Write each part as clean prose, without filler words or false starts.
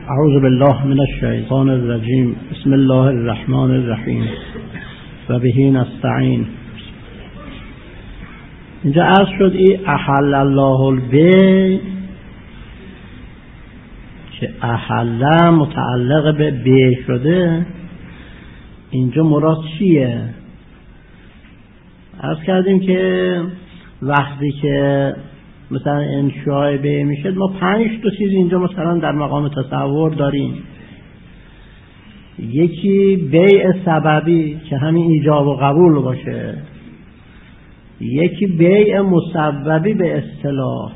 اعوذ بالله من الشیطان الرجیم. بسم الله الرحمن الرحیم و به نستعین. اینجا عرض شد این احل الله البیع که احل متعلق به بیع شده. اینجا مراد چیه؟ عرض کردیم که وقتی که مثلا انشاء بیع میشه ما 5 چیز اینجا مثلا در مقام تصور داریم. یکی بیع سببی که همین ایجاب و قبول باشه، یکی بیع مسببی به اصطلاح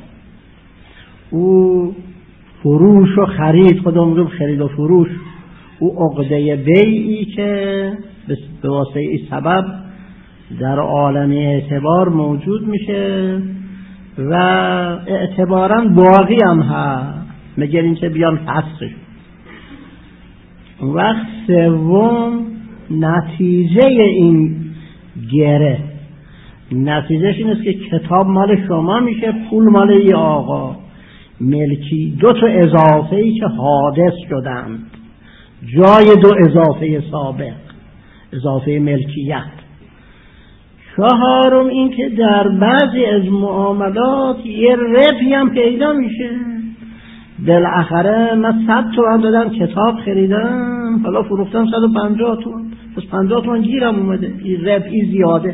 او فروش و خرید، خودمون میگیم خرید و فروش، او عقده بیعی که به واسطه این سبب در عالم اعتبار موجود میشه و اعتباراً باقی هم هست، مگر اینکه بیان فسخش. وقت سوم نتیجه این گره، نتیجهش این است که کتاب مال شما میشه، پول مال یه آقا ملکی. 2 اضافه‌ای که حادث شدند جای 2 اضافه سابق، اضافه ملکیت. 4 این که در بعضی از معاملات یه ربحی هم پیدا میشه. بالاخره من 100 تومن دادم کتاب خریدم، حالا فروختم 150 تومن، پس 50 تومن گیرم اومده، این ربحی زیاده.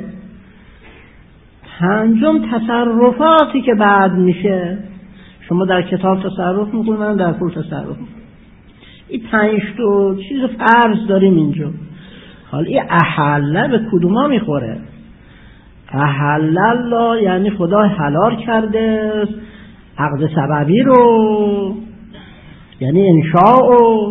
5 تصرفاتی که بعد میشه، شما در کتاب تصرف میکنید، من در پول تصرف میکنم. این 5 چیز فرض داریم اینجا. حالا این احله به کدوما میخوره؟ احل الله یعنی خدا حلال کرده عقد سببی رو، یعنی انشاء،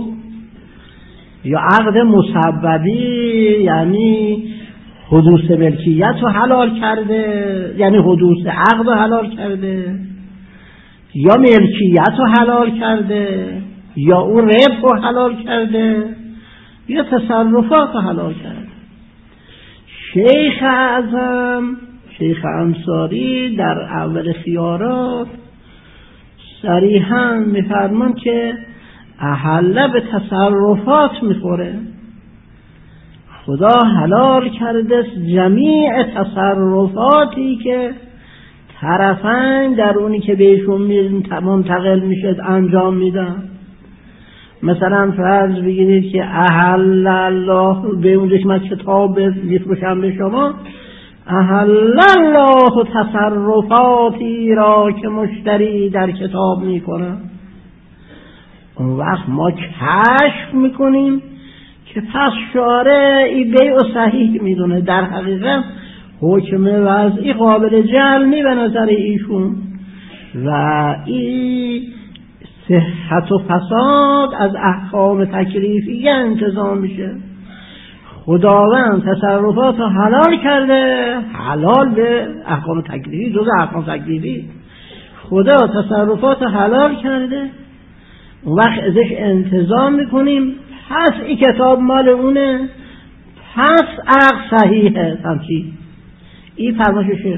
یا عقد مسببی یعنی حدوث ملکیت رو حلال کرده، یعنی حدوث عقد رو حلال کرده، یا ملکیت رو حلال کرده، یا اون ربح رو حلال کرده، یا تصرفات رو حلال کرده. شیخ اعظم، شیخ انصاری در اول خیارات صریحاً میفرمان که احله به تصرفات میخوره. خدا حلال کرده جمیع تصرفاتی که طرفین در اونی که بهشون منتقل میشه انجام میدن. مثلا فرض بگیرید که احل الله، به اونجا که من کتاب میفروشم به شما، احل الله تصرفاتی را که مشتری در کتاب میکنه. اون وقت ما کشف میکنیم که پس شارع ای بیع و صحیح میدونه. در حقیقت حکم وضعی قابل جعل به نظر ایشون و این صحت و فساد از احکام تکلیفی انتظام میشه. خداوند تصرفات رو حلال کرده، حلال به احکام تکلیفی، جز احکام تکلیفی خدا تصرفات رو حلال کرده. اون وقت ازش انتظام میکنیم پس این کتاب مال اونه، پس عقد صحیحه. همچی این فرمایش شیخ.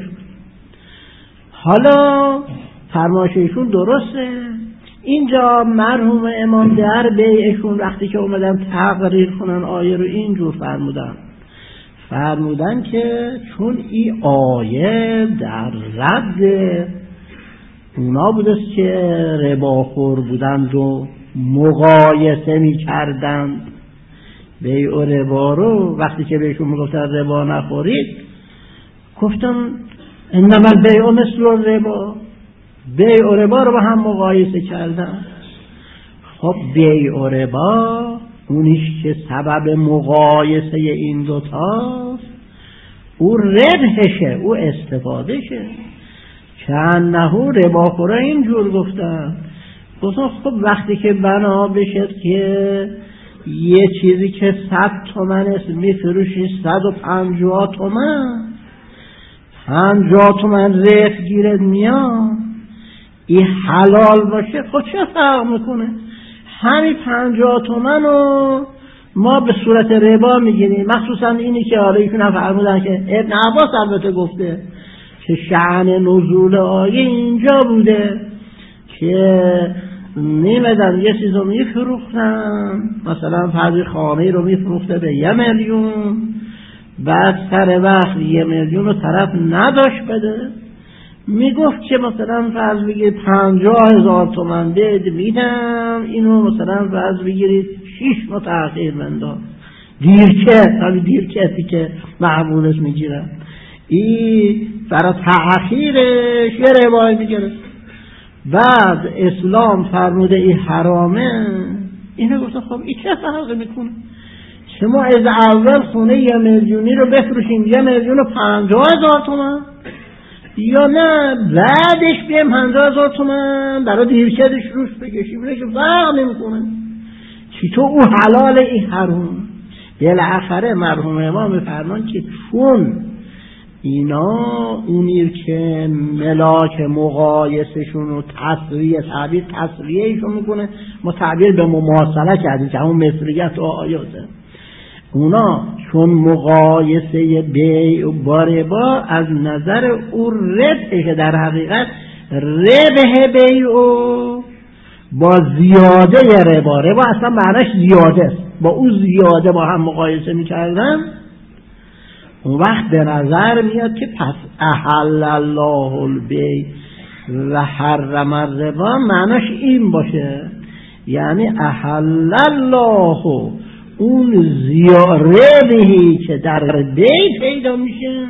حالا فرمایششون درسته. اینجا مرحوم امام در بیعشون وقتی که اومدن تقریر کنن آیه رو اینجور فرمودن که چون این آیه در رد اونا بودست که رباخور بودند و مقایسه می کردند بیع و ربا رو، وقتی که بهشون میگفتن ربا نخورید، گفتن انما البیع مثل الربا، بیع و ربا رو با هم مقایسه کردن. خب بیع و ربا اونیش که سبب مقایسه این دوتاست، او ربحشه، او استفادهشه. چندهو رباخورا اینجور گفتن خب وقتی که بنا بشد که یه چیزی که 100 تومن است میفروشی 150 تومن، 50 تومن ربح گیرد میاد، این حلال باشه، خب چه فرق میکنه؟ همین 50 تومن رو ما به صورت ربا میگیریم. مخصوصا اینی که حالا ایشون فرمودن که ابن عباس البته گفته که شأن نزول آیه اینجا بوده که میمدن یه چیز رو میفروختن، مثلا فرض خانه رو میفروخته به 1 میلیون، بعد سر وقت 1 میلیون رو طرف نداشت بده، میگفت که مثلا فرض بگیرید 50,000 تومان بده میدم، اینو مثلا فرض بگیرید 6 ماه تأخیر بنداز، دیرکتی که معمولش میگیرن، این برای تأخیرش یه روایی میگیره. بعد اسلام فرموده این حرامه، اینو گفتن خب این چه فرقی میکنه؟ شما از اول خونه 1 میلیونی رو بفروشیم 1,50,000 تومان، یا نه بعدش بیم 50,000 تومان برای دیرکتش روش بکشیم، اینه که فرق نمیکنه. چی تو او حلال این حرام؟ بالاخره مرحوم امام میفرمان که چون اینا اونیر که ملاک مقایسشون و تصویه ایشون میکنه، ما تعبیر به مماثله کردیم که همون مثلیت و آیاته، اونا چون مقایسه بیع با ربا از نظر او ربحه که در حقیقت ربح بیع با زیاده ربا اصلا معنیش زیاده است، با او زیاده با هم مقایسه میکردن، اون وقت به نظر میاد که پس احل الله البیع و حرم الربا معنیش این باشه، یعنی احل الله اون ربحی که در بیع پیدا میشه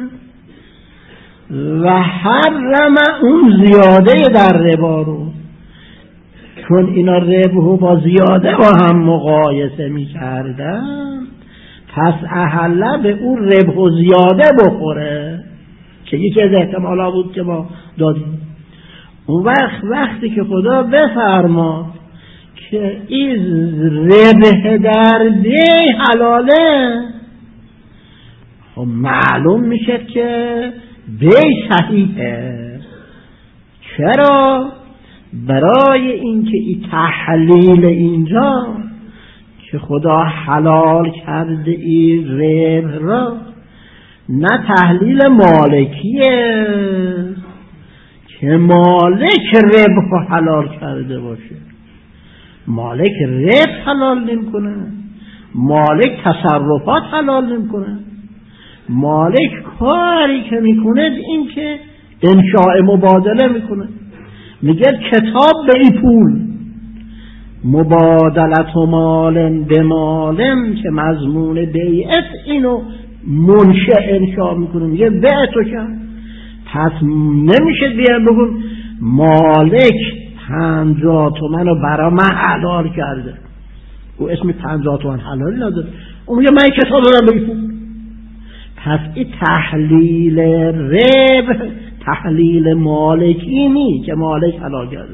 و حرم اون زیاده در ربا رو، چون اینا ربح با زیاده با هم مقایسه میکردن، پس احله به اون ربح و زیاده بخوره که یکی از احتمالا بود که ما دادیم. اون وقتی که خدا بفرماد که این ربح در بیع حلاله، خب معلوم میشه که بیع صحیحه. چرا؟ برای اینکه این تحلیل اینجا که خدا حلال کرده این ربح را، نه تحلیل مالکیه که مالک ربح رو حلال کرده باشه، مالک ربح حلال نمی‌کنه، مالک تصرفات حلال نمی‌کنه، مالک کاری که میکنه این که انشاء مبادله میکنه، میگه کتاب به این پول مبادلت و مالن به مالن که مضمون بیعت اینو منشأ انشاء میکنه، میگه بیعتو کرد. پس نمیشه بیان بگون مالک 50 تومن رو برای من حلال کرده، او اسم 50 تومن حلالی نداره، اون میگه من کتاب دارم به این پول. پس این تحلیل ربح تحلیل مالکی نی که مالک حلال کرده،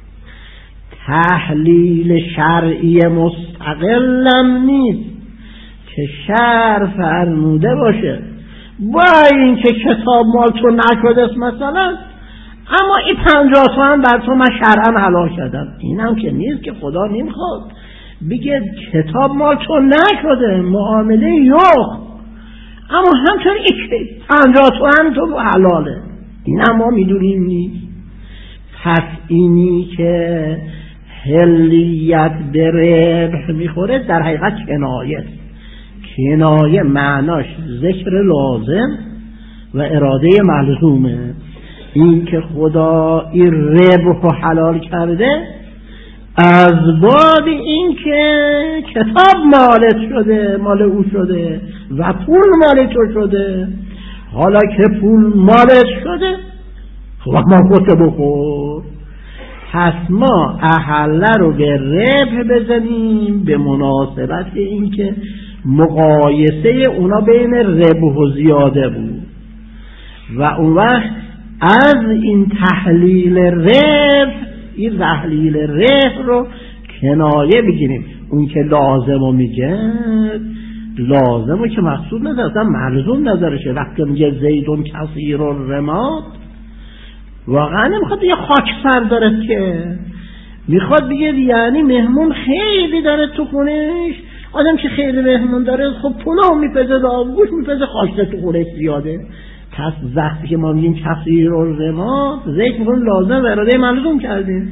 تحلیل شرعی مستقلم نیست که شرع فرموده باشه با این که کتاب مال تو نشده مثلا، اما این 50 تومن بر تو من شرعا حلال کردم. این هم که نیست که خدا نمیخواد بگه کتاب مال تو نشده، معامله یخ، اما همچنین این 50 تومن تو حلاله، این هم ما میدونیم نیست. پس اینی که حلیت به ربح میخوره در حقیقت کنایه، کنایه معناش ذکر لازم و اراده ملزومه. این که خدا این ربح رو حلال کرده از باب این که کتاب مالت شده، مال او شده و پول مال تو شده، حالا که پول مالت شده خب ما خودت بخور. پس ما احله رو به ربح بزنیم به مناسبت این که مقایسه اونا بین ربح و زیاده بود، و اون وقت از این تحلیل ربح، این تحلیل ربح رو کنایه بگیریم. اون که لازمو میگه، لازمو که مقصود نداره، اصلا ملزوم ندارشه. وقتی میگه زیدون کثیر الرماد، واقعا نمیخواد یه خاکستر داره، که میخواد بگه یعنی مهمون خیلی داره تو خونش. آدم که خیلی مهمون داره خب پلو میپزه، داوگوش میپزه، خاکستر تو خونش زیاده. پس وقتی که ما میگیم کثیر الرماد، ذکر میکنیم لازم و اراده ملزوم کردیم.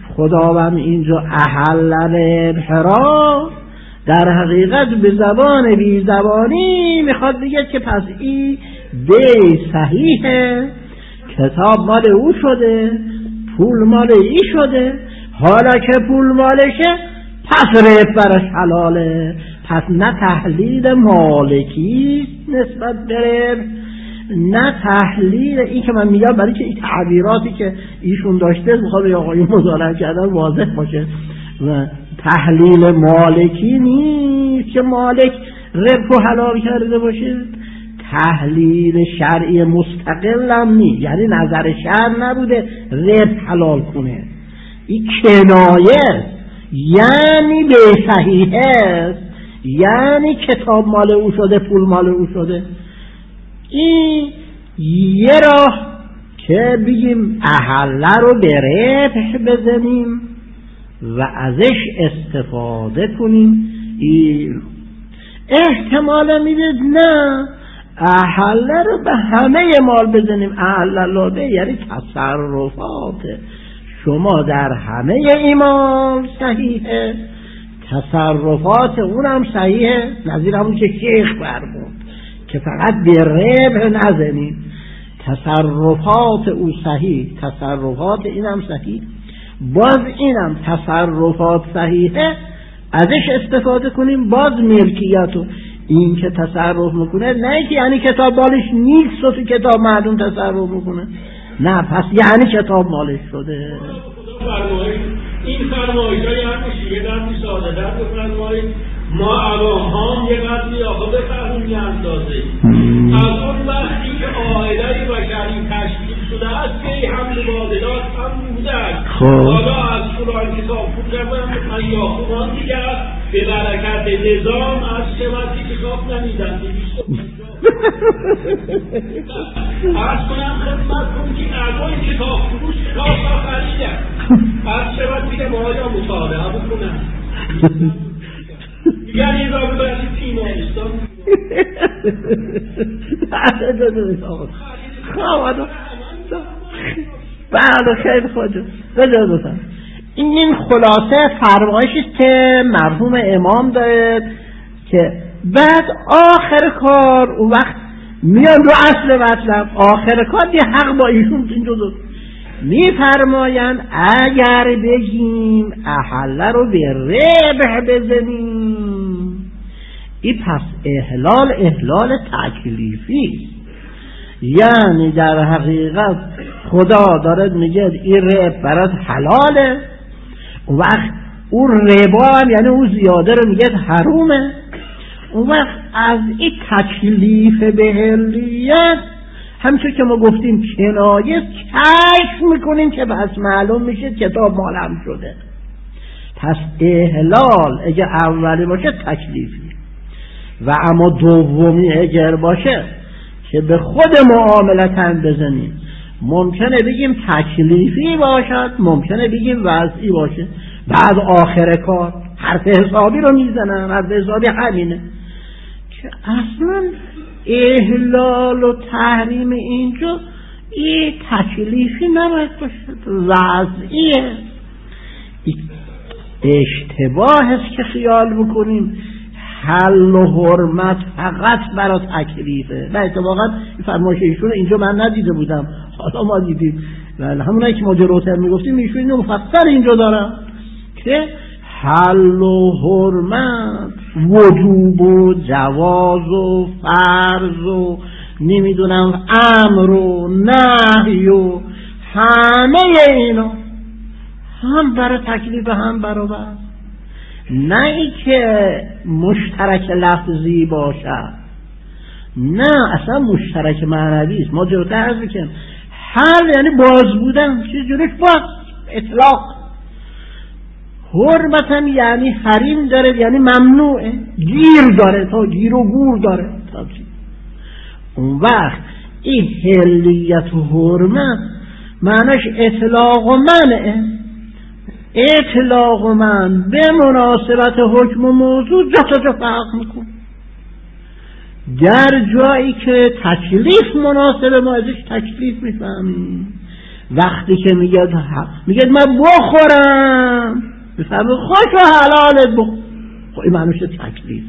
خداوند اینجا احل ربحرا در حقیقت به زبان بی زبانی میخواد بگه که پس این بی صحیحه، کتاب مال او شده، پول مال ای شده، حالا که پول مالشه پس ربح برش حلاله. پس نه تحلیل مالکی نسبت به ربح، نه تحلیل این که من میگم برای که این تعبیراتی که ایشون داشته میخواد یا آقایی مطالعه کردن واضح باشه، و تحلیل مالکی نیست که مالک ربح رو حلال کرده باشه، تحلیل شرعی مستقل هم نیست، یعنی نظر شرع نبوده ربح حلال کنه، این کنایه یعنی به صحیحه، یعنی کتاب مال او شده، پول مال او شده. این یه راه که بگیم احله رو به ربح بزنیم و ازش استفاده کنیم. این احتمال میده نه احله رو به همه مال بزنیم. احله لاده یعنی تصرفات شما در همه ایمان صحیحه، تصرفات اونم صحیحه، نظیر همون که شیخ فرمود که فقط به ربح نزنید، تصرفات او صحیح، تصرفات اینم صحیح، باز اینم تصرفات صحیحه ازش استفاده کنیم. باز ملکیتو این که تصرف میکنه نه که یعنی کتاب مالش نیست و تو کتاب معدوم تصرف میکنه، نه، پس یعنی کتاب مالش شده. این فرمایش های همه یه قدری ساده در بفرمایید، ما عوام هم یه قدری آقا بفرمون یه اندازه از اون وقتی که آهدهی بشری تشکیل شده است که حمل واردات هم بوده است. حالا از فلان کتاب پول من یا خوبان دیگر به برکت نظام از شمتی کتاب نمیدن از کنم خدمت کن که اعضای کتاب فروش کتاب را خریدن از شمت دیگه مایا مطالعه بکنن دیگر این را ببرید تیمانستان بله خیلی خواهد بجازتم. این خلاصه فرمایشی که مرحوم امام دارد که بعد آخر کار اون وقت میان رو اصل مطلب، آخر کار یه حق با ایشون اینجا دو میفرماین اگر بگیم احله رو به ربح بزنیم این پس احلال تکلیفی، یعنی در حقیقت خدا دارد میگه این ربح برات حلاله، اون وقت اون ربا هم یعنی اون زیاده رو میگه حرومه. اون وقت از این تکلیف به حلیت همچون که ما گفتیم کنایه کشف میکنیم که بس معلوم میشه کتاب مالم شده. پس احلال اگه اولی باشه تکلیفی و اما دومی اگر باشه که به خود معاملتاً بزنیم ممکنه بگیم تکلیفی باشد، ممکنه بگیم وضعی باشه. بعد آخر کار حرف حسابی رو میزنن، حرف حسابی همینه که اصلا احلال و تحریم اینجا این تکلیفی نباید باشه، وضعیه. اشتباه است که خیال بکنیم حل و حرمت فقط برای تکلیفه. نه، اتفاقا فرمایش ایشون اینجا من ندیده بودم، حالا ما دیدیم. همونایی که ما جلوتر میگفتیم ایشون اینو مفصل اینجا دارم که حل و حرمت، وجوب و جواز و فرض و نمیدونم امر و نهی و همه اینا هم برای تکلیف هم برابر، نه ای که مشترک لفظی باشد، نه اصلا مشترک معنوی است. ما جلوتر عرض میکنیم حل یعنی باز بودن، چیز جلوش باز، اطلاق. حرمتن یعنی حریم داره، یعنی ممنوعه، گیر داره، تا گیر و گور داره. اون وقت این حلیت و حرمت معناش اطلاق و منعه. اطلاق و من به مناسبت حکم و موضوع جا تا جا فرق میکن. در جایی که تکلیف مناسب ما ازش تکلیف میفهمیم، وقتی که میگه من بخورم میفرمه خوش و حلالت بخور، خب این معنیش تکلیف.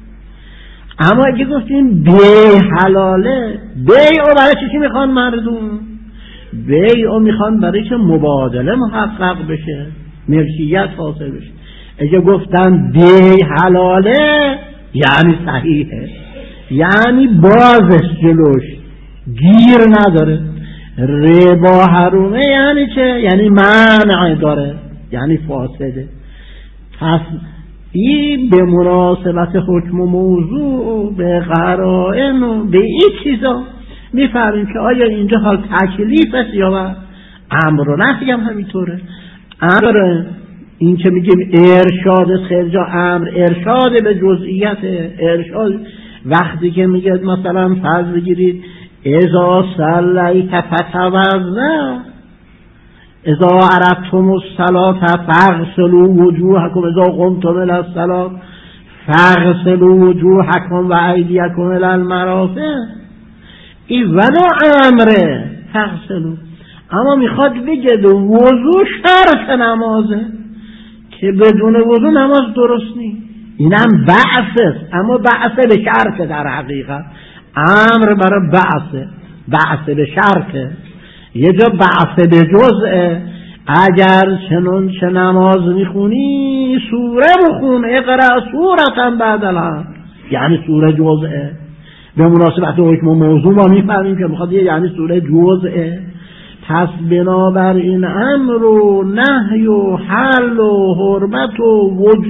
اما اگه گفتیم بیع حلاله، بیع برای چی میخوان مردم؟ بیع میخوان برای که مبادله محقق بشه، ملکیت حاصل بشه. اگه گفتن بیع حلاله یعنی صحیحه، یعنی بازش جلوش گیر نداره. ربا حرومه یعنی چه؟ یعنی منع داره، یعنی فاسده. پس این به مناسبت حکم و موضوع به قرائن و به این چیزا میفهمیم که آیا اینجا حال تکلیف است یا امر و نهی هم همینطوره. امر این که میگیم ارشاد خیلی جا امر ارشاد به جزئیات، ارشاد وقتی که میگه مثلا فرض بگیرید اذا صلیت فتوضا، اذا عرفتم الصلاة فاغسلوا وجوهکم، اذا قمتم الی الصلاة فاغسلوا وجوهکم و ایدیکم الی المرافق، این ولو امره فاغسلوا. اما میخواد بگه وضو شرط نمازه که بدون وضو نماز درست نیست. اینم بعثه، اما بعثه به شرط، در حقیقت امر برای بعثه به شرطه. یه جا بعثه به جزءه، اگر چنون چه نماز میخونی سوره بخون، اقرأ سورة بعد الحمد، یعنی سوره جزءه. به مناسبت حکم و موضوع ما میفهمیم که میخواد یعنی سوره جزءه. پس بنابراین امر و نهی و حل و حرمت و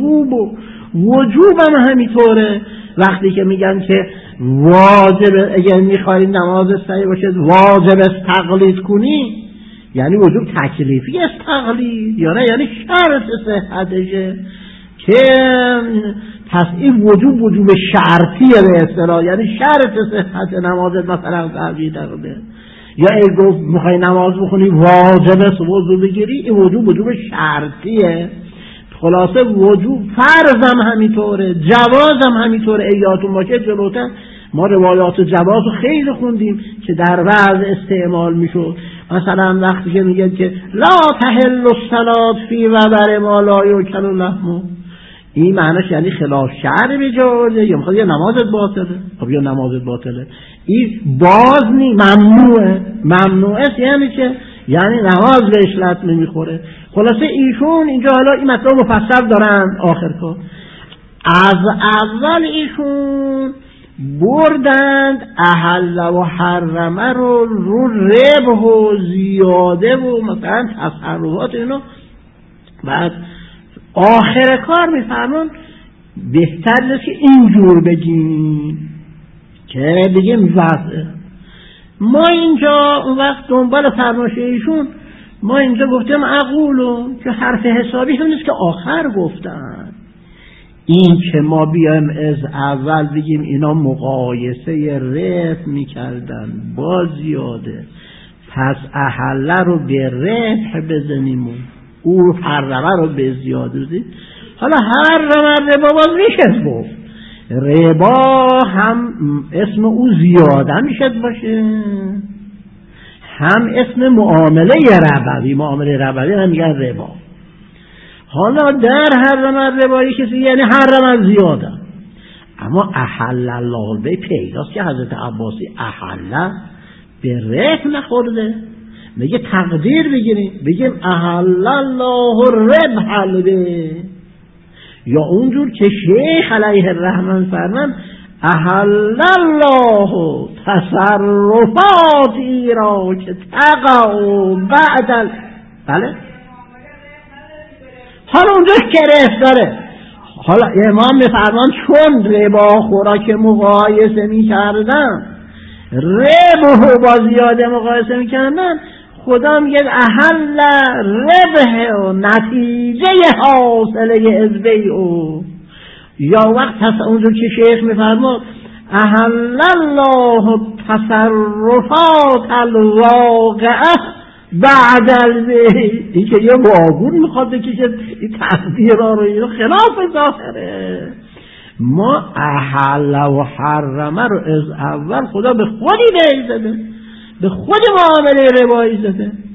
وجوب هم همینطوره. وقتی که میگن که واجب اگر میخوایی نماز صحیح باشه واجب است تقلید کنی، یعنی وجوب تکلیفی است تقلید یا نه، یعنی شرط صحتشه. که پس این وجوب شرطیه به اصطلاح، یعنی شرط صحت نمازت مثلا تقلید کرده. یا اگه گفت میخوای نماز بخونی واجب است وضو بگیری، این وجوب شرطیه. خلاصه وجوب فرض هم همینطوره، جواز هم همینطوره. یادتون باشه جلوتر ما روایات جواز رو خیلی خوندیم که در وضع استعمال میشد. مثلا وقتی که میگه که لا تحل الصلاة فی وبر ما لا یؤکل لحمه، این معنیش یعنی خلاف شرع بجازه یا میخواد یه نمازت باطله. خب یا نمازت باطله این باز نی، ممنوعه یعنی چه؟ یعنی نماز به اشلت نمیخوره. خلاصه ایشون اینجا حالا این مطلب مفصل دارن آخر کار. از اول ایشون بردند احل و حرمه رو ربح و زیاده و مثلا تصرفات اینو، بعد آخر کار میفرمون بهتر نیست که اینجور بگیم که بگیم وضعه. ما اینجا اون وقت دنبال فرمایش ایشون ما اینجا گفتیم اقولو که حرف حسابی هم نیست که آخر گفتن. این که ما بیایم از اول بگیم اینا مقایسه ربح میکردن با زیاده، پس احله رو به ربح بزنیم و او حرمه رو به زیاده بزنیم. حالا حرمه ربا باز میشه گفت، ربا هم اسم او زیاده میشه باشه، هم اسم معامله ربوی هم میگن ربا. حالا در حرم ربایی کسی یعنی حرم زیاده، اما احل الله به پیداست که حضرت عباسی احل به ربح نخورده. میگه تقدیر بگیم احل الله ربح به، یا اونجور که شیخ علیه الرحمن فرمان احل الله تصرفاتی را که تقع بعد بله. حالا اونجا گرفت داره. حالا امام میفرمان چون ربا خوراک مقایسه میکردن، ربح با زیاده مقایسه میکردن، خدا میگه احل ربح و نتیجه حاصله از بیع. یا وقت هست اونجا که شیخ میفرماد احل الله تصرفات الواقعه بعد البیع، این که یه واگون میخواد بکشه این تقدیرها رو، این خلاف ظاهره. ما احل و حرمه رو از اول خدا به خودی بیع زده، به خود معامله ربایی زده.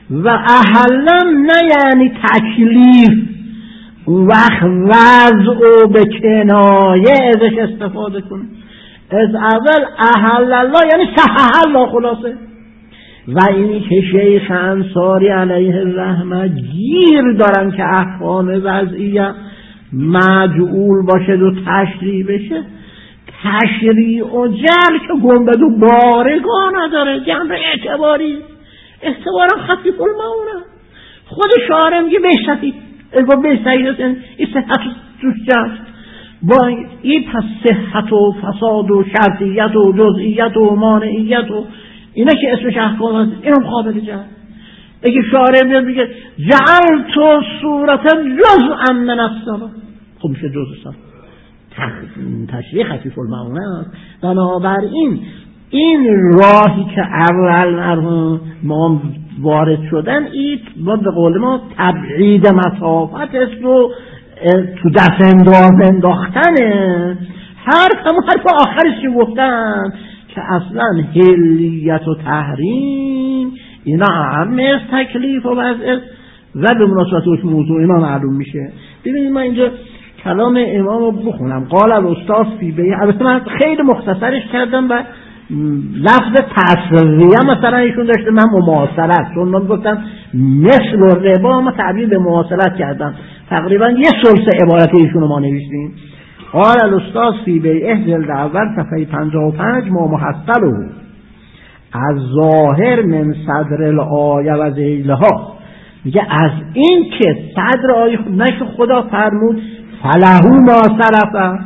و احلم نه یعنی تکلیف، اون وقت وضع و به کنایه ازش استفاده کنه. از اول احل الله یعنی صحح الله خلاصه. و اینی که شیخ انصاری علیه الرحمه گیر دارن که احکام وضعیه مجعول باشه و تشریع بشه، تشریع و جعل که گنبد و بارگاه نداره، جنب اعتباری خفیف المعونه. خود شاعر میگه بهشتی اگه بهشتی هست این صحت توش جست با این پس صحت و فساد و شرطیت و جزئیت و مانعیت و اینا که اسمش احکام هست، اینم قابل جعل. اگه شاعر میاد میگه جعل تو صورت جزءا من الصلاة، خب میشه جزء صلاة، تشریح خفیف المعونه است. بنابراین این راهی که اول مرحوم ما وارد شدن، این به قول ما تبعید مسافت است و تو دست انداختنه. حرف آخرش که گفتن که اصلا حلیت و تحریم اینا اهم از تکلیف و وضع و به مناسبت اون موضوع اینا معلوم میشه. ببینید من اینجا کلام امام رو بخونم. قال الاستاذ فی بیع، البته من خیلی مختصرش کردم و لفظ تصویه مثلا ایشون داشته، من مماثلت، چون من گفتم مثل و ربا، ما تعبیر به مماثلت کردم، تقریبا یه ثلث عبارت ایشون رو ما نوشتیم. قال الاستاذ فی بیع جلد اول صفحه 55 ما محصله از ظاهر من صدر الآیه و ذیلها، میگه از این که صدر آیه نشه خدا فرمود فلهو ما صرفه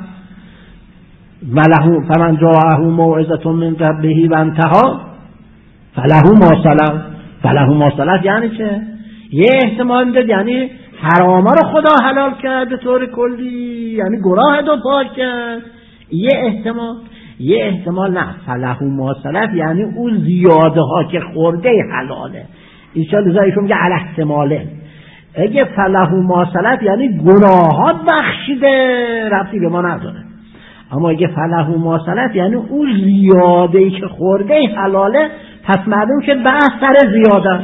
ولهو فمن جاءه موعظة من ربه و انتهى فلهو ما سلف. فلهو ما سلف یعنی چه؟ یه احتمال میده یعنی حراما رو خدا حلال کرد به طور کلی، یعنی گناه رو پاک کرد. یه احتمال نه، فلهو ما سلف یعنی اون زیاده ها که خورده حلاله. انشاءالله ایشون میگه علی احتماله. اگه فلهو ما سلف یعنی گناهات بخشیده، ربطی به ما نداره. اما اگه فلهو ما سلف یعنی اون زیاده‌ای که خورده حلاله، پس معلوم شد بحث سر زیاده.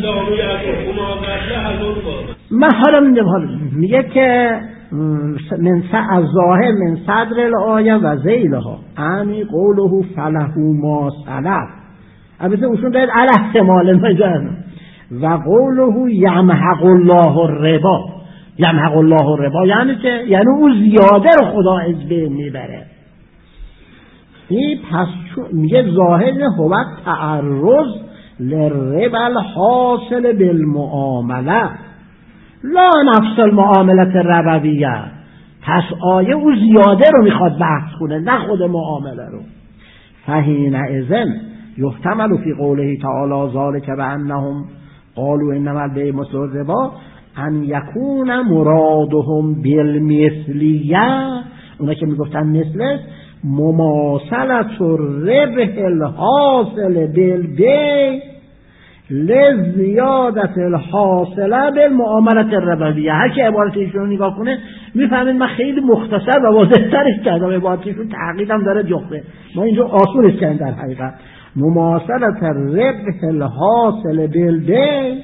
من حالا میگه که من از ظاهر من صدر الآیه و ذیلها انی قوله فلهو ما سلف، البته اصول باید علی احتمال مجرد و قوله یمحق الله الربا. یمحق الله الربا یعنی چه؟ یعنی اون زیاده رو خدا از بین میبره. این پس میگه ظاهر هو تعرض للربا الحاصل بالمعامله لا نفس المعاملت ربویه. پس آیه اون زیاده رو میخواد بحث کنه، نه خود معامله رو. فحین اذن یحتمل فی قوله تعالی ذلک بانهم قالوا انما البیع مثل الربا ان یکون مرادهم بالمثلیه، اونا که میگفتن مثل مماثلت الربح الحاصل بالبیع لزیادت الحاصله بالمعاملت الربویه. هر که عبارت ایشون رو نگاه کنه میفهمید من خیلی مختصر و واضح ترش کردم، عبارت ایشون تعقیدم داره جخته، ما اینجا آسونش کردیم در حقیقت. مماثلت الربح الحاصل بالبیع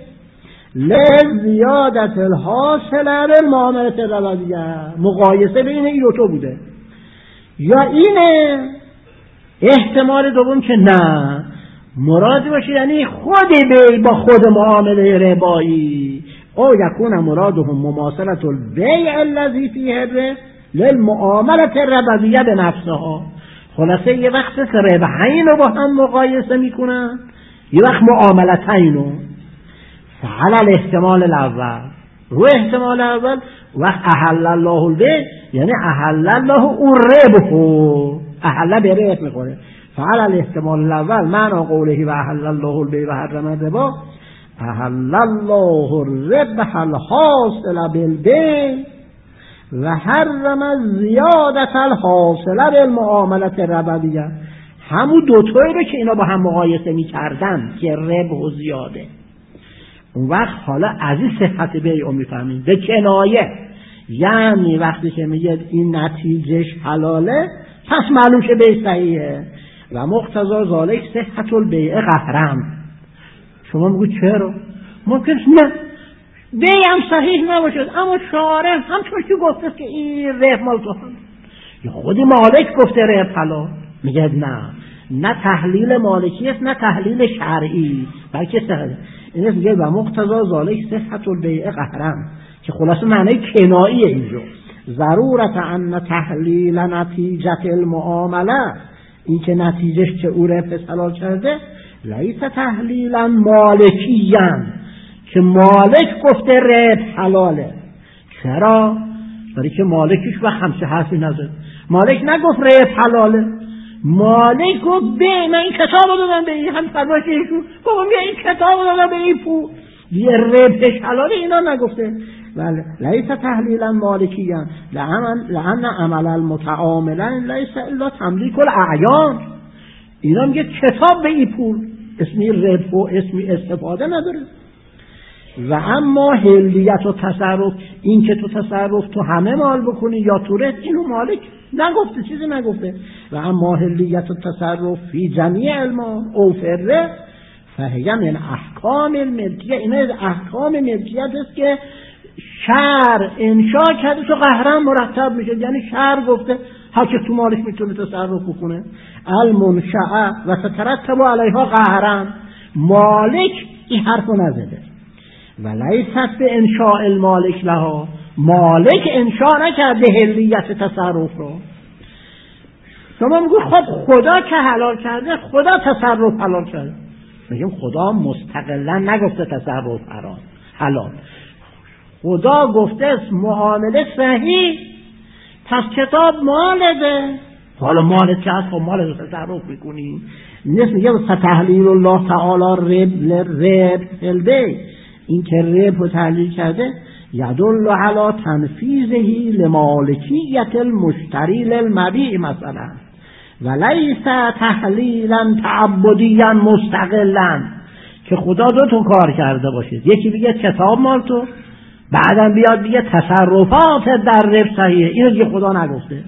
لزیادت الحاصله بالمعاملت الربویه، مقایسه بین این دو تا بوده. یا اینه احتمال دوم که نه مراد باشه یعنی خود بیع با خود معامله ربایی، او یکون مرادهم مماثلت البیع الذی فیه الربح للمعاملت الربویه بنفسها. خلاصه یه وقت ربحین رو با هم مقایسه میکنن، یه وقت معاملتین رو. فعلا الاحتمال الاول رو احتمال اول وقت احل الله البیع یعنی احل الله الربح، احل به ربح میکنه. فعلا الاحتمال الاول معنی قوله و احل الله البیع و حرم الربا احل الله الربح الحاصل بالبیع و حرم زیادت الحاصله بالمعاملت الربویه. همون دوتایی رو که اینا با هم مقایسه میکردن که ربح و زیاده، اون وقت حالا از این صحت بیع میفهمیم به کنایه، یعنی وقتی که میگه این نتیجهش حلاله پس معلوم شه بیع صحیحه و مقتضا ذالک صحت البیع قهرم. شما میگو چرا؟ ممکن نه بی هم صحیح نباشد، اما شارع همچون که گفته که این ربح مال تو هم، یا خودی مالک گفته ربح حلال، میگه نه تحلیل مالکی است نه تحلیل شرعی، بلکه این میگه و مقتضا ذالک صحت البیع قهرا، که خلاصه معنی کناییه اینجا. ضرورت ان تحلیل نتیجه المعامله، این که نتیجهش که او ربح حلال کرده، لیس تحلیلا مالکیا، که مالک گفته ربح حلاله. چرا؟ برای که مالکش و همچه حرفی نزد. مالک نگفت ربح حلاله، مالک گفت من این کتاب رو دادم به این، هم فرمایش ایشون بابا این کتاب رو دادم به این پول، یه ربحش حلاله، اینا نگفته. بله لیس تحلیلا مالکیا لأن عمل المتعاملین لیس الا تملیک الاعیان، اینا میگه کتاب به این پول، اسمی ربح و اسمی استفاده نداره. و اما حلیت و تصرف، این که تو تصرف تو همه مال بکنی یا تو ربح، اینو مالک نگفته، چیزی نگفته. و اما حلیت و تصرف فی جمیع المال او فره فهی من احکام الملکیه، این احکام ملکیت است که شرع انشا کرده تو قهرا مرتب میشه، یعنی شرع گفته هر که تو مالش میتونه تصرف بکنه. المنشأ و تترتب علیها قهرا، مالک این حرفو نزده. و لیست به انشاء المالک لها، مالک انشاء نکرده حلیت تصرف رو. شما میگو خب خدا که حلال کرده، خدا تصرف حلال کرده، میگیم خدا مستقلا نگفته تصرف حلال، خدا گفته معامله صحیح، پس کتاب مالده، حالا مالت که هست خب مالت رو تصرف میکنی. نیست میگه فتحلیل الله تعالی رب البی، این که رب رو تحلیل کرده یدل علی تنفیذه لمالکیت المشتری للمبیع مثلا، ولیس تحلیلا تعبدیا مستقلا، که خدا دو کار کرده باشید، یکی بگه کتاب مال تو، بعدم بیاد بگه تصرفات در ربح صحیحه، اینو دیگه خدا نگفته.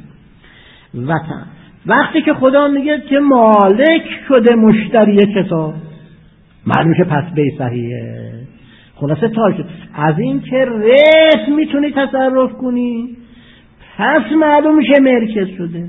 وقتی که خدا میگه که مالک شده مشتری کتاب، معلوم که پس بی صحیحه. خلاصه تا شد از این که ربح میتونی تصرف کنی، پس معلوم میشه ملکت شده،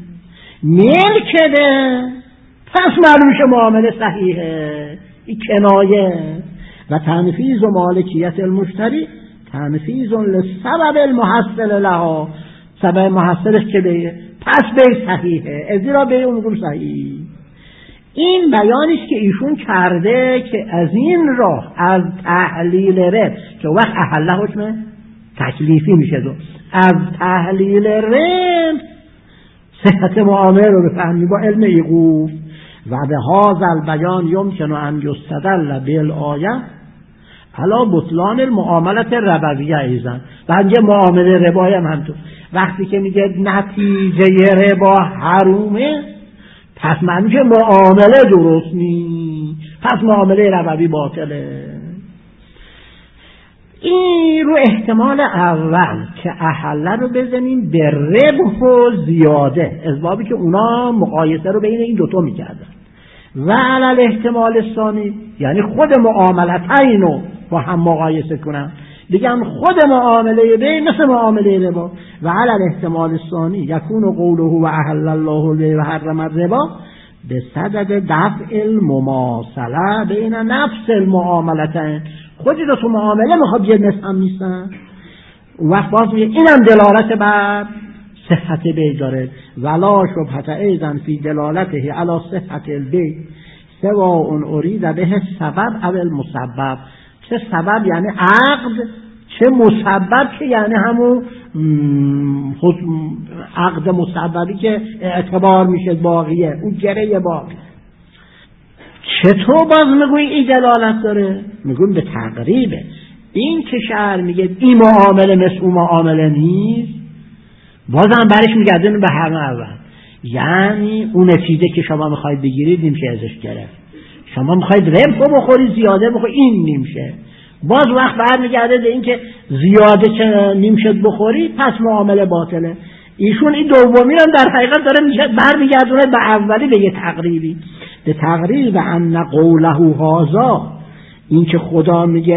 ملکته پس معلوم میشه معامله صحیحه، این کنایه. و تنفیذ و مالکیت المشتری تنفیذ لسبب المحصل لها، سبب محصلش که به پس به صحیحه، ازیرا به اون میگم صحیح. این بیانیست که ایشون کرده که از این راه از تحلیل ربح که وقت احله حکم تکلیفی میشه، دو از تحلیل ربح صحت معامله رو بفهمی با علم ایقوف. و به هذا البیان یمکن ان یستدل بالآیه علی بطلان المعاملات ربویه ایضا، بنده معامله ربایی هم همطور، وقتی که میگه نتیجه ربا حرومه، پس معنی که معامله درست نیست، پس معامله ربوی باطله. این رو احتمال اول که احله رو بزنیم به ربح و زیاده، اسبابی که اونا مقایسه رو بین این دوتا میکردن. و علل احتمال ثانی، یعنی خود معاملتین رو با هم مقایسه کنن، بگم خود معامله بی مثل معامله ربا. و علل احتمال ثانی یکون قوله و احل الله البیع و حرم الربا به صدد دفع المماثله بین نفس المعاملتین، خودی دو تو معامله میخواد یه مثل هم نیستن، وقت باز میگه اینم دلالت بر صحت بیع داره. ولا شبهت ایضا فی دلالته علی صحت البیع سواء ارید به سبب او المسبب، چه سبب یعنی عقد، چه مسبب که یعنی همون عقد مسببی که اعتبار میشه باقیه، اون گره باقی. چطور باز میگوی این دلالت داره؟ میگویم به تقریبه. این که شرع میگه این معامله مثل اون معامله نیست، بازم برش میگردن به همه اول، یعنی اون نتیجه که شما میخواید بگیرید نمیشه ازش گرفت، شما میخواید ربح بخوری زیاده بخوری، این نمیشه. باز وقت برمیگرده به این که زیاده که نمیشه بخوری پس معامله باطله. ایشون این دومی هم در حقیقت داره برمیگردونه به اولی به یه تقریبی، به تقریب ان قوله هذا، این که خدا میگه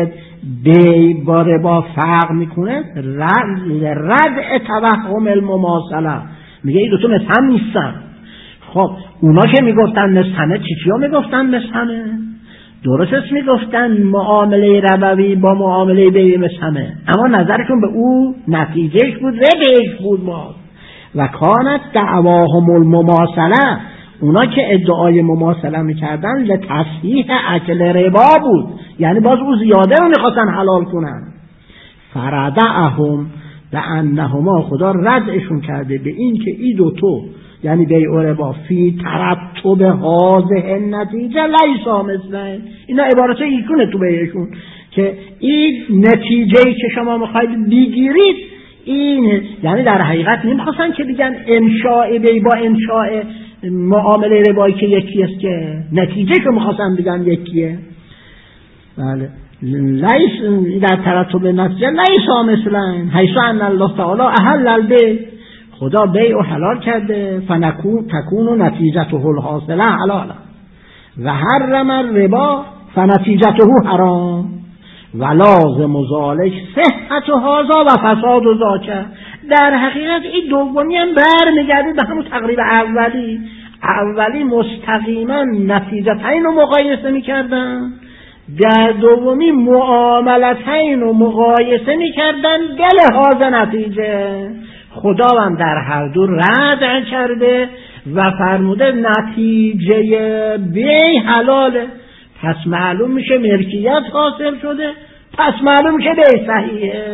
بی با ربا فرق میکنه رد توهم المماثله. میگه این دوتا مثل هم نیستن. خب اونا که میگفتن مثل همه چیا میگفتن مثل همه؟ درست میگفتن معامله ربوی با معامله بیع مثل همه، اما نظرشون به او نتیجهش بود ربحش بود باز. و کانت دعواهم المماثله، اونا که ادعای مماثله میکردن لتصحیح اکل ربا بود، یعنی باز او زیاده رو میخواستن حلال کنن. فردعهم لانهما، خدا ردشون کرده به این که ای دوتو یعنی بیع و ربا فی ترتب هذه النتیجه لیسا مثله، اینا عبارت ایشونه تو بیعشون که این نتیجه‌ای که شما میخواید بگیرید این، یعنی در حقیقت نمیخواستن که بگن انشاء بیع با انشاء معامله ربایی که یکیست، که نتیجه که میخواستن بگن یکیه. بله لیس در ترتب نتیجه لیسا مثلن حیث ان الله تعالی احل البیع، خدا بیع و حلال کرده، تکون نتیجته الحاصله حلالا و حرم الربا فنتیجته حرام و لازم ذلک صحت هذا و فساد ذاک. در حقیقت این دومی هم برمیگرده به همون تقریب اولی مستقیما نتیجتین رو مقایسه میکردن، در دومی معاملتین رو مقایسه میکردن به لحاظ نتیجه. خدا هم در هر دو رد کرده و فرموده نتیجه بیع حلاله، پس معلوم میشه ملکیت حاصل شده، پس معلوم میشه بیع صحیحه.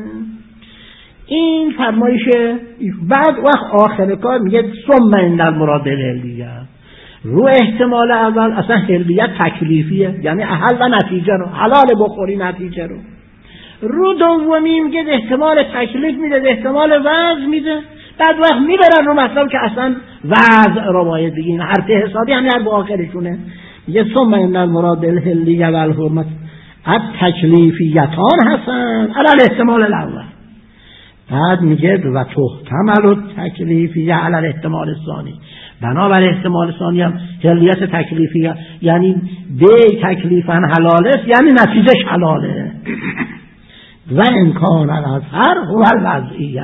این فرمایشه. بعد وقت آخر کار میگه ثم ان المراد الحلیه، رو احتمال اول اصلا حلیت تکلیفیه، یعنی احل و نتیجه رو حلال بخوری نتیجه رو دومی میگه احتمال تکلیف میده، احتمال وضع میده. بعد وقت میبرن رو مطلب که اصلا وضع رو باید بگین، حرف حسابی هم هر با آخرشونه. میگه ثم ان المراد الحلیه و الحرمت التکلیفیتان هستن علی الاحتمال الاول. بعد میگه و تحتمل التکلیفیه علی الاحتمال الثانی، بنابر احتمال ثانی هم حلیت تکلیفیه، یعنی بیع تکلیفا حلاله یعنی نتیجهش حلاله. و امکان الاظهر هو الوضعیه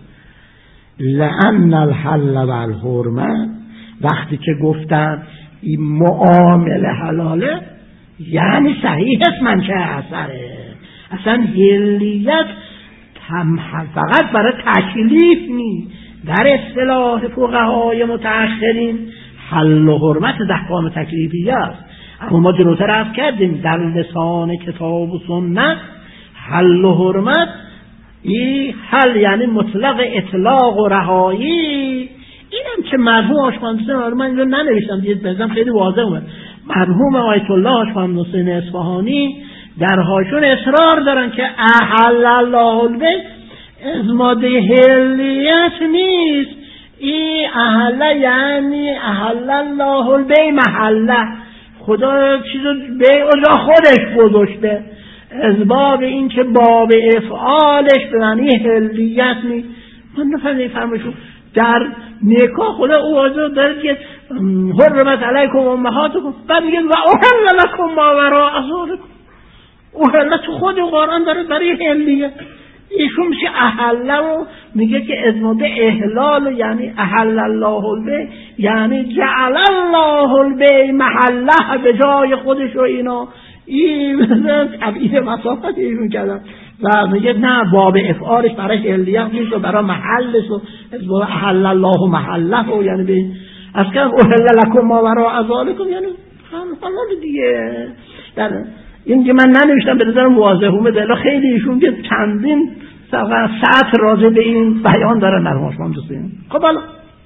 لان الحل و الحرمه، وقتی که گفتن این معامله حلاله یعنی صحیح است منشأ اثره. اصلا حلیت فقط برای تکلیف نیست، در اصطلاح فقهای متأخرین حل و حرمت احکام تکلیفیه است. اما ما جلوتر عرض کردیم در لسان کتاب و سنت حل و حرمت، این حل یعنی مطلق اطلاق و رهایی. اینم که مرحوم آشپزی، من اینو ننوشتم دیگه بزنم خیلی واضح اومد، مرحوم آیت الله آشپزی اصفهانی در هاشون اصرار دارن که احل الله البیع از ماده حلیت نیست، این احل یعنی احل الله البیع محله، خدا چیزو بیع جا خودش گذاشته، از باب این که باب افعالش به معنی حلیت نیست. من نفهمیدم در نکاح خدا او واضح داره که حرمت علیکم امهاتکم، بعد میگه و احل لکم ما وراء ذلکم، احل تو خود قرآن داره برای حلیت. ایشون میشه احل رو میگه که از ماده احلال، یعنی احل الله البیع یعنی جعل الله البیع محله به جای خودش و اینا، این تبعید مسافت ایشون کردن و میگه نه باب افعالش برای حلیت نیست و برای محلش و از باب احل الله محله و یعنی به از که احل لکم ما وراء ذلکم یعنی حلال دیگه. در این که من ننوشتم به نظرم واضح اومده، خیلی ایشون که چندین ساعت راجع به این بیان داره مرحوم آشپزی دوستان. خب حالا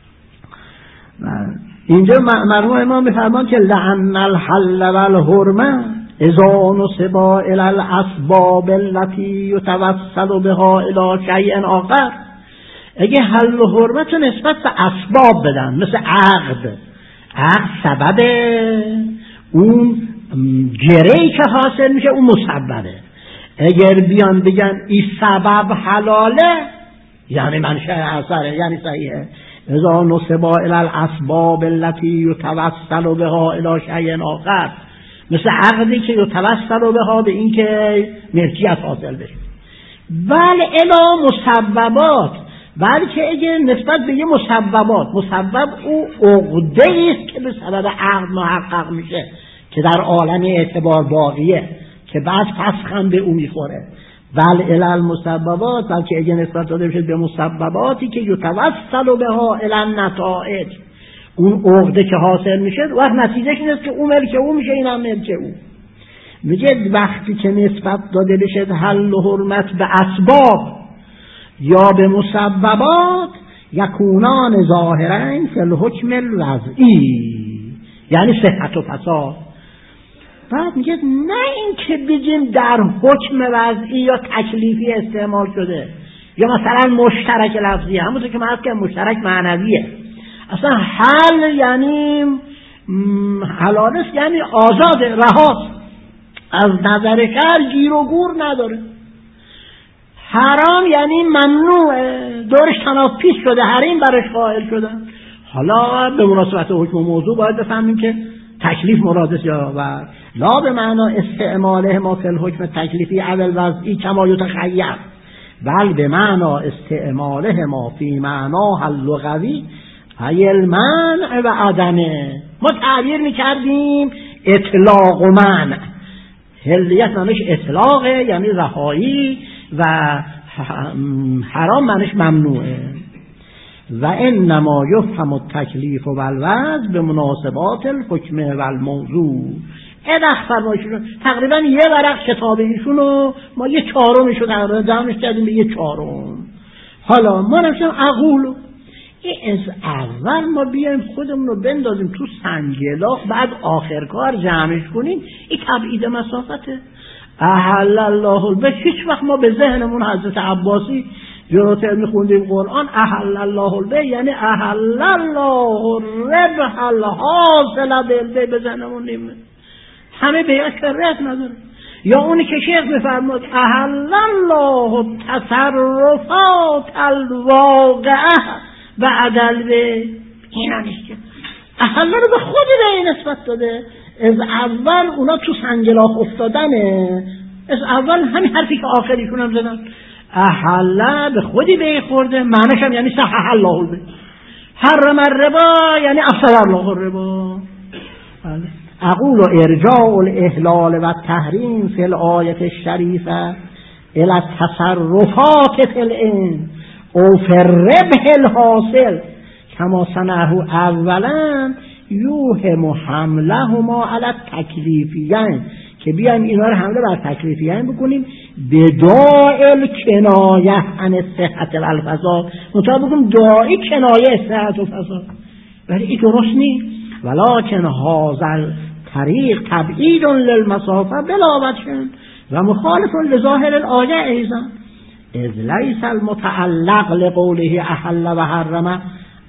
اینجا مرحوم امام میفرمان که لعن الحل والحرمه اذا نسبا الى الاسباب التي يتوسل بها الى شيء آخر، اگه حل و حرمت نسبت به اسباب بدن، مثل عقد سبب اون گره‌ای که حاصل میشه اون مسببه، اگر بیان بگن این سبب حلاله یعنی منشأ اثره یعنی صحیحه. اذا نسبا الى الاسباب التي يتوسل بها الى شيء آخر، مثل عقدی که یتوسل بها به این که ملکیت حاصل بشه. بل الی مسببات، بلکه اگه نسبت به یه مسببات، مسبب او عقده است که به سبب عقد محقق میشه که در عالم اعتبار باقیه که بعد فسخ هم به او میخوره. بل الی المسببات، بلکه اگه نسبت داده بشه به مسبباتی که یتوسل بها الی النتائج، اون عقده که حاصل میشه وقت نتیجهش این است که اون ملک او میشه، این هم ملک او. میگه وقتی که نسبت داده بشه حل و حرمت به اسباب یا به مسببات، یکونان ظاهرین فی الحکم الوضعی، یعنی صحت و فساد. بعد میگه نه این که بگیم در حکم وضعی یا تکلیفی استعمال شده، یا مثلا مشترک لفظی، همونطور که من که مشترک معنویه. اصلا حل یعنی حلال است، یعنی آزاد، رهاست، از نظر شرع گیر و گور نداره. حرام یعنی ممنوع، دورش تناپیس شده، حریم برش قائل شدن. حالا به مناسبت حکم موضوع باید بفهمیم که تکلیف مراد است یا و لا به معنا استعماله ما فی الحکم تکلیفی اول وضعی کما یتخیر، بل به معنا استعماله ما فی معنا اللغوی ای المنع و عدمه. ما تعبیر میکردیم اطلاق و منع. حلیت معنیش اطلاقه یعنی رهایی و حرام معنیش ممنوعه. و انما یفهم التکلیف و الوضع به مناسبات الحکم و الموضوع. تقریبا یه ورق کتاب ایشونو ما یه چهارمشو تقریبا جمعش کردیم به یه چهارم. حالا ما نمیشیم اقولو از اول ما بیایم خودمون رو بندازیم تو سنگلاخ، بعد آخر کار جمعش کنیم. این تبعید مسافته. احل الله البیع، هیچ وقت ما به ذهنمون حضرت عباسی جلوتر میخوندیم قرآن احل الله البیع یعنی احل الله الربح الحاصل بالبیع به ذهنمون نیمه. همه بیعت شرعیت نداره. یا اونی که شیخ میفرماد احل الله تصرفات الواقعه بعد البیع، اینا نیست که احل رو به خود به نسبت داده. از اول اونا تو سنگلاخ افتادنه، از اول همین حرفی که آخریشون هم زدن احل به خودی بیع خورده، معنیش هم یعنی صحح الله البیع. حرم الربا یعنی افسد الله الربا. اقول ارجاع الاحلال و التحریم فی الآیه الشریفه الی التصرفات فی العین او فی الربح الحاصل کما صنعه اولا یوهم حملهما علی التکلیفیین، که بیایم اینا رو حمله بر تکلیفیین بکنیم بداعی کنایه عن صحت و الفساد، مطابق بکنیم داعی کنایه صحت و فساد. ولی این درست نیست. ولکن هذا طریق تبعید للمسافه بلا وجه و مخالف لظاهر الآیه ایضا، اذ لیس المتعلق لقوله احل و حرم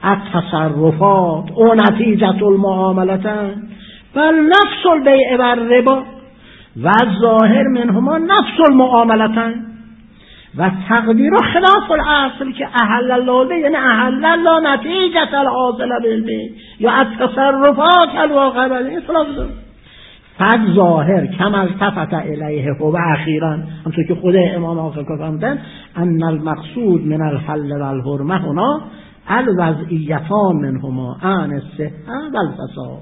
التصرفات او نتیجه المعاملتان بل نفس البیع و الربا و الظاهر منهما نفس المعاملتان و تقدیر خلاف الاصل که احل الله البیع یعنی احل الله نتیجه الحاصل بالبیع یا التصرفات الواقعه بالبیع خلاف داره. فقط ظاهر کما التفت الیه و اخیرا همونطور که خود امام آخر فرمودن ان المقصود من الحل و الحرمه هنا الوضعیتان منهما عن الصحه و الفساد.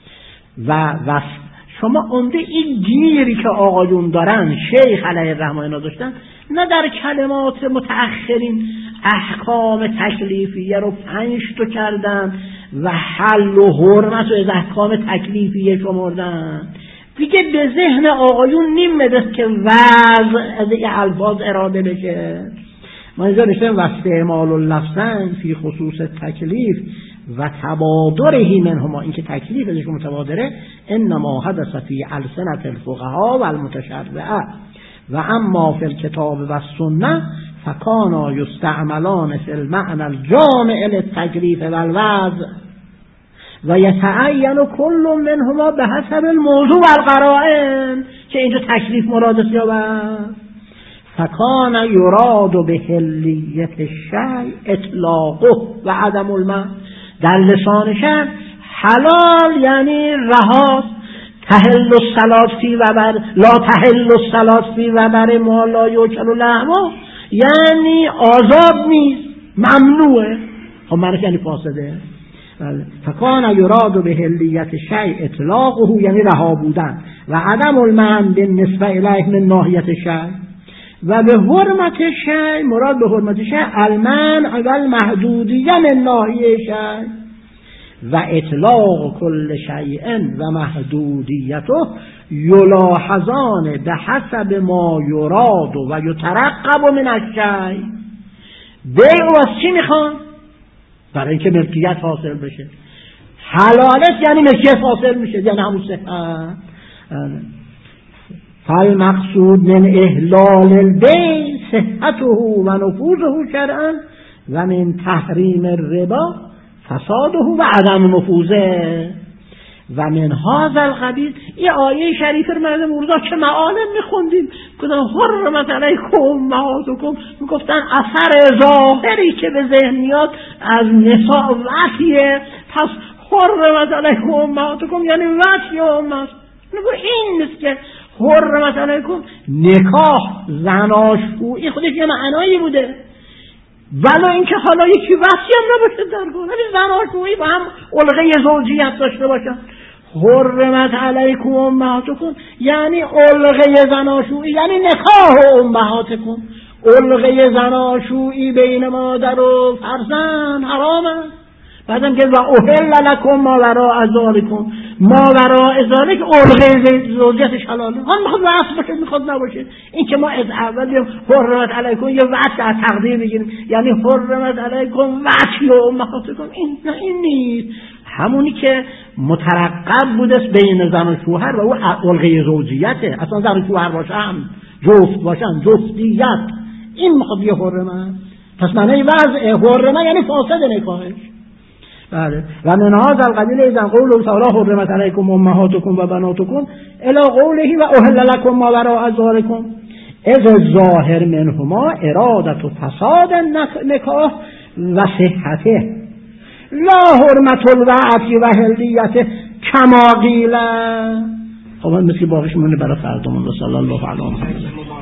و شما عمده این گیری که آقایون دارن شیخ علیه الرحمه داشتن، نه در کلمات متأخرین احکام تکلیفیه رو 5 تا کردن و حل و حرمت رو از احکام تکلیفیه شمردن. دیگه به ذهن آقایون نیمده که وضع از این الفاظ اراده بشه. ما اینجا نشتیم و استعمال اللفظن فی خصوص تکلیف و تبادرهی منهما، این که تکلیف ازش متبادره انما حدث فی السنة الفقهاء و المتشرعه و اما فی الکتاب و السنه فکانا یستعملان فی المعنى الجامع للتکلیف و الوضع و یتعین کل منهما به حسب الموضوع و القرائن، که اینجا تکلیف مراد است یا بس. فکان یراد به حلیت الشیء اطلاقه و عدم المنع، در لسان شرع حلال یعنی رهاست، تحل الصلاة فی وبر لا تحل الصلاة فی وبر ما لا یوکل لحمه، یعنی آزاد نیست، ممنوعه. خب معنیش یعنی فاسده. فکان یراد به حلیت شیء اطلاقه، یعنی رها بودن، و عدم المنع بالنسبه الیه من ناحیت شیء، و به حرمت شیء مراد به حرمت شیء المنع و المحدودیه من ناحیه شیء، و اطلاق کل شیء و محدودیته یلاحظان به حسب ما یراد و یترقب من الشیء. بیع از چی میخوان؟ برای اینکه ملکیت حاصل بشه. حلالت یعنی ملکیت حاصل میشه، یعنی همون صحت. فالمقصود من احلال البیع صحته و نفوذه شرعا، و من تحریم الربا فساده و عدم نفوذه. و من هذا القبیل. این آیه شریف رو مردم روزا که معالم میخوندیم کدام حرمت علیکم امهاتکم، میگفتن اثر ظاهری که به ذهن میاد از نساء وحیه، پس حرمت علیکم امهاتکم یعنی وحی امهات. نگو این نیست که حرمت علیکم نکاح زناشویی خودش یه معنایی بوده، ولی اینکه حالا یکی وحشی هم نباشه در گونه زناشویی با هم علقه زوجیت داشته باشن. حرمت علیکم امهاتکم یعنی علقه زناشویی، یعنی نکاح امهاتکم. علقه زناشویی بین مادر و فرزند حرام است. بعدم که و احل لکم ما وراء ذالکم، ما وراء ذالک علقه زوجیتش حلاله. هم میخواد وصف باشه میخواد نباشه. این که ما از اول بیم حرمت علیکم یه وصف از تقدیر بگیریم، یعنی حرمت علیکم وصف و امهاتکم، این نیست. همونی که مترقب بوده بین زن و شوهر و او علقه زوجیته. اصلا زن و شوهر باشن، جفت باشن، جفتیت، این میخواد یه حرمت. پس معنی وضع حرمت یعنی فاسد نکاحش. بله. و من هذا القبیل اذا قوله تعالی حرمت علیکم امهاتکم و بناتکم الی قوله و احل لکم ما وراء ذالکم، اذ الظاهر منهما اراده فساد نکاح و صحته لا حرمت الوعد و حلیته کما قیل. خب مثل باقیش مونه برای فردمون. صلی الله علیه و سلم.